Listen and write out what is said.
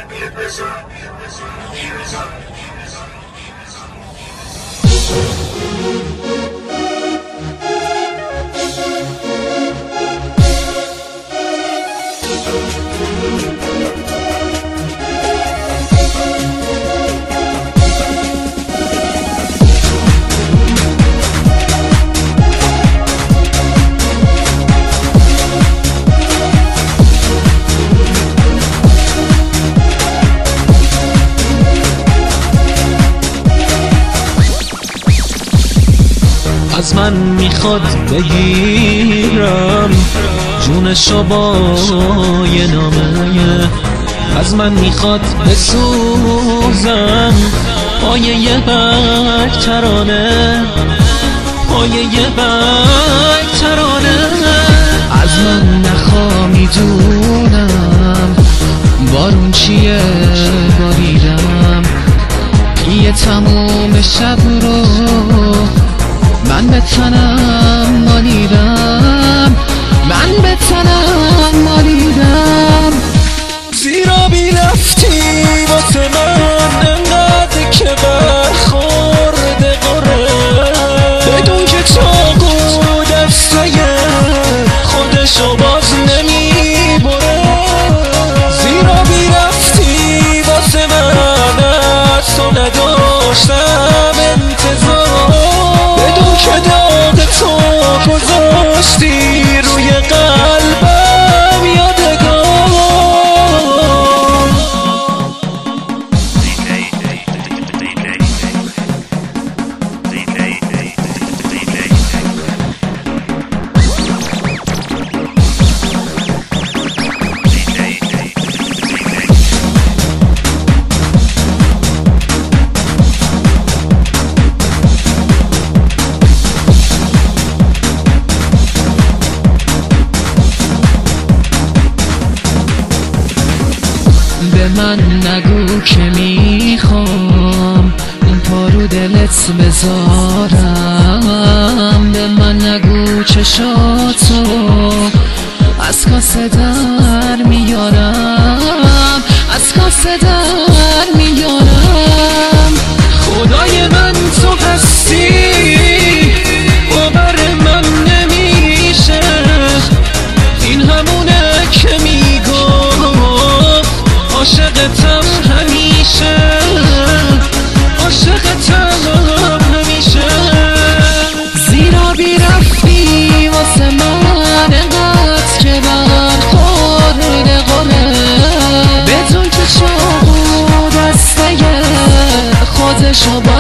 از من میخواد بگیرم جونشو با یه نامه، از من میخواد بسوزم پای یه برگ ترانه، پای یه برگ ترانه. از من نخوا میدونم بارون چیه باریدم، یه تموم شب رو من به تنم مالیدم، من به تنم مالیدم. زیرا بی رفتی واسه من انقدر که برخورده قره، بدون که چاقو دسته خودشو باز نمیبره. زیرا بی رفتی واسه من از تو نداشتم انتظار، که داغ تو گذاشتی روی قلبم یادگار. به من نگو که میخوام این پا رو دلت بذارم، به من نگو چشاتو از کاسه در میارم، از کاسه در میارم. خدای من تو هستی باور من نمیشه، این همونه که عاشقتم همیشه، عاشقتم همیشه. زیرا بی رفتی واسه من انقدر که برخورده قره، بدون که چاقو دسته خودشو